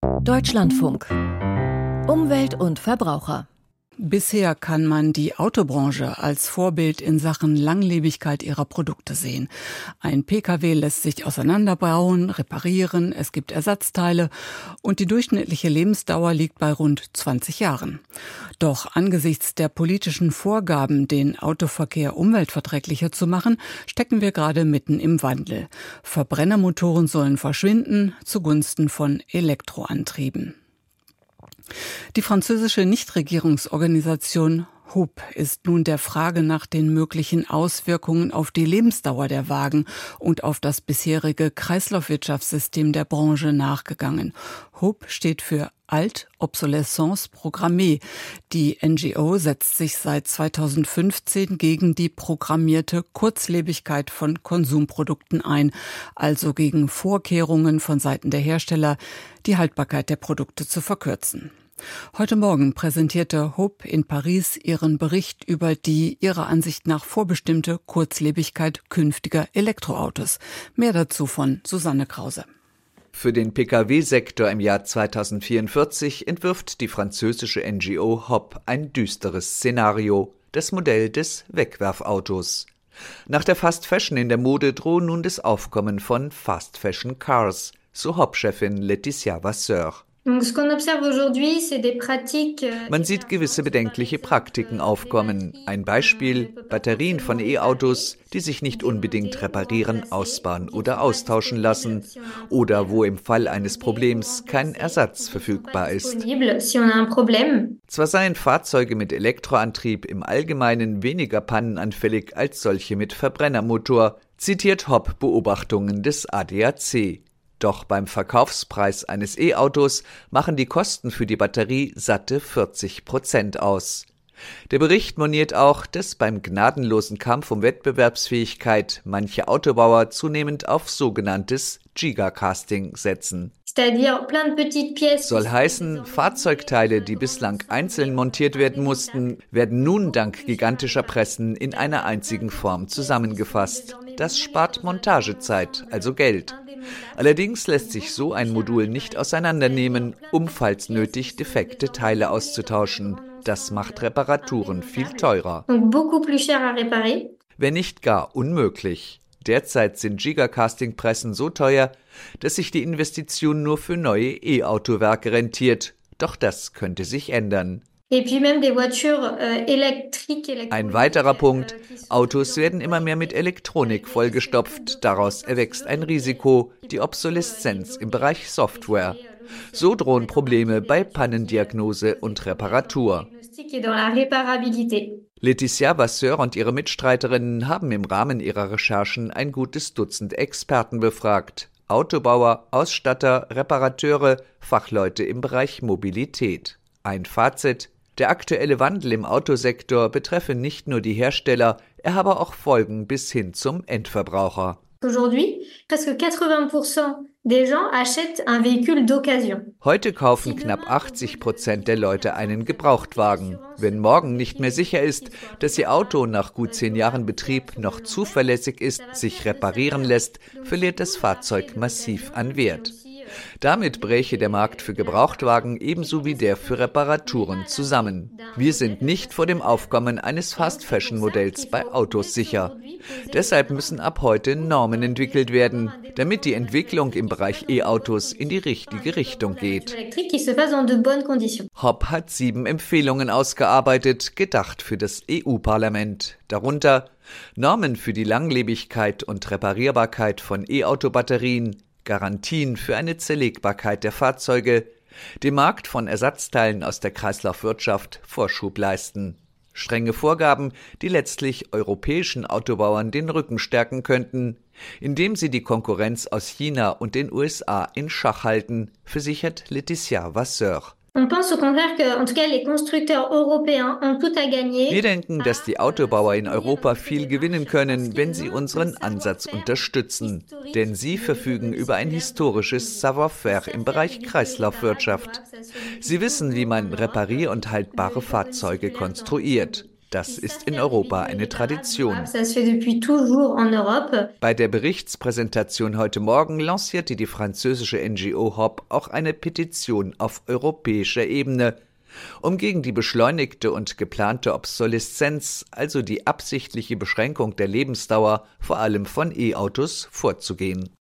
Deutschlandfunk. Umwelt und Verbraucher. Bisher kann man die Autobranche als Vorbild in Sachen Langlebigkeit ihrer Produkte sehen. Ein Pkw lässt sich auseinanderbauen, reparieren, es gibt Ersatzteile und die durchschnittliche Lebensdauer liegt bei rund 20 Jahren. Doch angesichts der politischen Vorgaben, den Autoverkehr umweltverträglicher zu machen, stecken wir gerade mitten im Wandel. Verbrennermotoren sollen verschwinden zugunsten von Elektroantrieben. Die französische Nichtregierungsorganisation HOOP ist nun der Frage nach den möglichen Auswirkungen auf die Lebensdauer der Wagen und auf das bisherige Kreislaufwirtschaftssystem der Branche nachgegangen. HOOP steht für Halte Obsolescence Programmée. Die NGO setzt sich seit 2015 gegen die programmierte Kurzlebigkeit von Konsumprodukten ein, also gegen Vorkehrungen von Seiten der Hersteller, die Haltbarkeit der Produkte zu verkürzen. Heute Morgen präsentierte HOOP in Paris ihren Bericht über die ihrer Ansicht nach vorbestimmte Kurzlebigkeit künftiger Elektroautos. Mehr dazu von Susanne Krause. Für den Pkw-Sektor im Jahr 2044 entwirft die französische NGO HOP ein düsteres Szenario, das Modell des Wegwerfautos. Nach der Fast Fashion in der Mode droht nun das Aufkommen von Fast Fashion Cars, so HOP-Chefin Laetitia Vasseur. Man sieht gewisse bedenkliche Praktiken aufkommen. Ein Beispiel: Batterien von E-Autos, die sich nicht unbedingt reparieren, ausbauen oder austauschen lassen. Oder wo im Fall eines Problems kein Ersatz verfügbar ist. Zwar seien Fahrzeuge mit Elektroantrieb im Allgemeinen weniger pannenanfällig als solche mit Verbrennermotor, zitiert HOP Beobachtungen des ADAC. Doch beim Verkaufspreis eines E-Autos machen die Kosten für die Batterie satte 40% aus. Der Bericht moniert auch, dass beim gnadenlosen Kampf um Wettbewerbsfähigkeit manche Autobauer zunehmend auf sogenanntes Gigacasting setzen. Soll heißen, Fahrzeugteile, die bislang einzeln montiert werden mussten, werden nun dank gigantischer Pressen in einer einzigen Form zusammengefasst. Das spart Montagezeit, also Geld. Allerdings lässt sich so ein Modul nicht auseinandernehmen, um falls nötig defekte Teile auszutauschen. Das macht Reparaturen viel teurer. Wenn nicht gar unmöglich. Derzeit sind Gigacasting-Pressen so teuer, dass sich die Investition nur für neue E-Autowerke rentiert. Doch das könnte sich ändern. Ein weiterer Punkt: Autos werden immer mehr mit Elektronik vollgestopft. Daraus erwächst ein Risiko, die Obsoleszenz im Bereich Software. So drohen Probleme bei Pannendiagnose und Reparatur. Laetitia Vasseur und ihre Mitstreiterinnen haben im Rahmen ihrer Recherchen ein gutes Dutzend Experten befragt. Autobauer, Ausstatter, Reparateure, Fachleute im Bereich Mobilität. Ein Fazit: Der aktuelle Wandel im Autosektor betreffe nicht nur die Hersteller, er habe auch Folgen bis hin zum Endverbraucher. Heute kaufen knapp 80% der Leute einen Gebrauchtwagen. Wenn morgen nicht mehr sicher ist, dass Ihr Auto nach gut 10 Jahren Betrieb noch zuverlässig ist, sich reparieren lässt, verliert das Fahrzeug massiv an Wert. Damit bräche der Markt für Gebrauchtwagen ebenso wie der für Reparaturen zusammen. Wir sind nicht vor dem Aufkommen eines Fast-Fashion-Modells bei Autos sicher. Deshalb müssen ab heute Normen entwickelt werden, damit die Entwicklung im Bereich E-Autos in die richtige Richtung geht. HOP hat 7 Empfehlungen ausgearbeitet, gedacht für das EU-Parlament. Darunter Normen für die Langlebigkeit und Reparierbarkeit von E-Auto-Batterien, Garantien für eine Zerlegbarkeit der Fahrzeuge, dem Markt von Ersatzteilen aus der Kreislaufwirtschaft Vorschub leisten. Strenge Vorgaben, die letztlich europäischen Autobauern den Rücken stärken könnten, indem sie die Konkurrenz aus China und den USA in Schach halten, versichert Laetitia Vasseur. Wir denken, dass die Autobauer in Europa viel gewinnen können, wenn sie unseren Ansatz unterstützen. Denn sie verfügen über ein historisches Savoir-faire im Bereich Kreislaufwirtschaft. Sie wissen, wie man reparier- und haltbare Fahrzeuge konstruiert. Das ist in Europa eine Tradition. Bei der Berichtspräsentation heute Morgen lancierte die französische NGO HOP auch eine Petition auf europäischer Ebene, um gegen die beschleunigte und geplante Obsoleszenz, also die absichtliche Beschränkung der Lebensdauer, vor allem von E-Autos, vorzugehen.